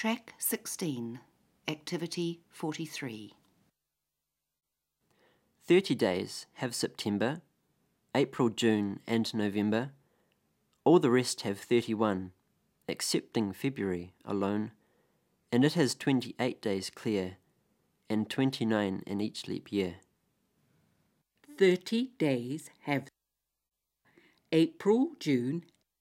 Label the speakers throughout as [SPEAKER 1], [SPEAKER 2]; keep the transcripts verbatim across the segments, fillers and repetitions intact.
[SPEAKER 1] Track sixteen, Activity forty-three.
[SPEAKER 2] thirty days have September, April, June and November. All the rest have thirty-one, excepting February alone, and it has twenty-eight days clear, and twenty-nine in each leap year.
[SPEAKER 3] Thirty days have April, June.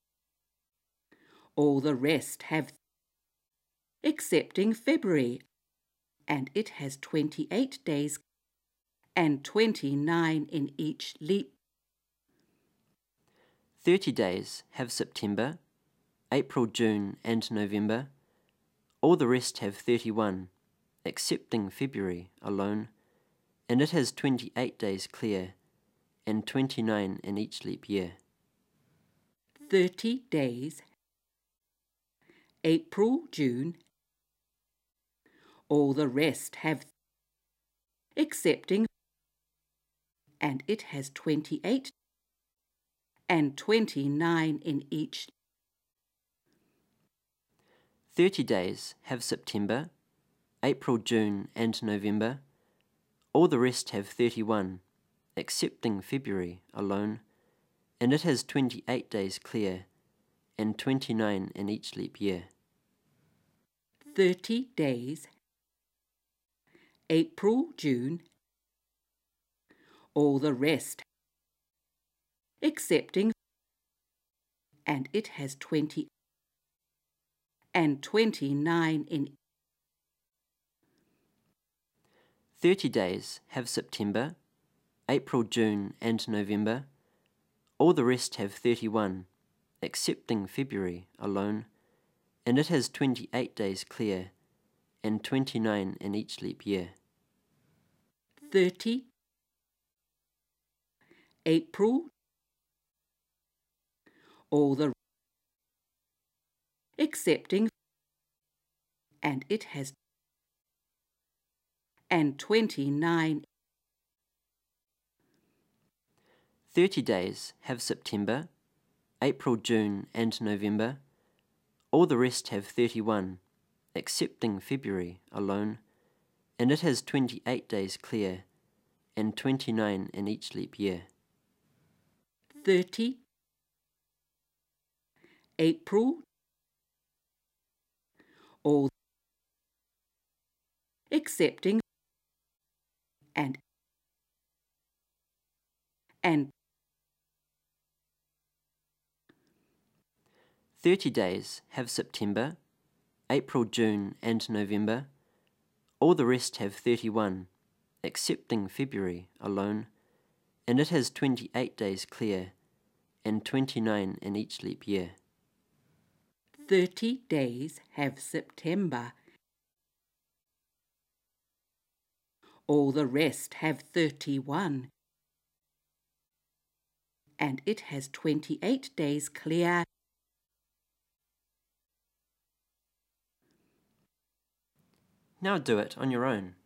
[SPEAKER 3] All the rest have excepting February, and it has twenty-eight days and twenty-nine in each leap.
[SPEAKER 2] thirty days have September, April, June and November. All the rest have thirty-one, excepting February alone, and it has twenty-eight days clear, and twenty-nine in each leap year.
[SPEAKER 3] Thirty days, April, June. All the rest have excepting, and it has twenty-eight and twenty-nine in each.
[SPEAKER 2] thirty days have September, April, June and November. All the rest have thirty-one, excepting February alone, and it has twenty-eight days clear, and twenty-nine in each leap year.
[SPEAKER 3] Thirty days, April, June. All the rest excepting, and it has twenty and twenty-nine in.
[SPEAKER 2] thirty days have September, April, June and November. All the rest have thirty-one, excepting February alone, and it has twenty-eight days clear, and twenty-nine in each leap year.
[SPEAKER 3] Thirty, April. All the excepting, and it has and twenty-nine.
[SPEAKER 2] thirty days have September, April, June and November. All the rest have thirty-one, excepting February alone, and it has twenty-eight days clear, and twenty-nine in each leap year.
[SPEAKER 3] Thirty, April. All excepting, and and
[SPEAKER 2] thirty days have September, April, June and November. All the rest have thirty-one, excepting February alone, and it has twenty-eight days clear, and twenty-nine in each leap year.
[SPEAKER 3] Thirty days have September. All the rest have thirty-one, and it has twenty-eight days clear.
[SPEAKER 2] Now do it on your own.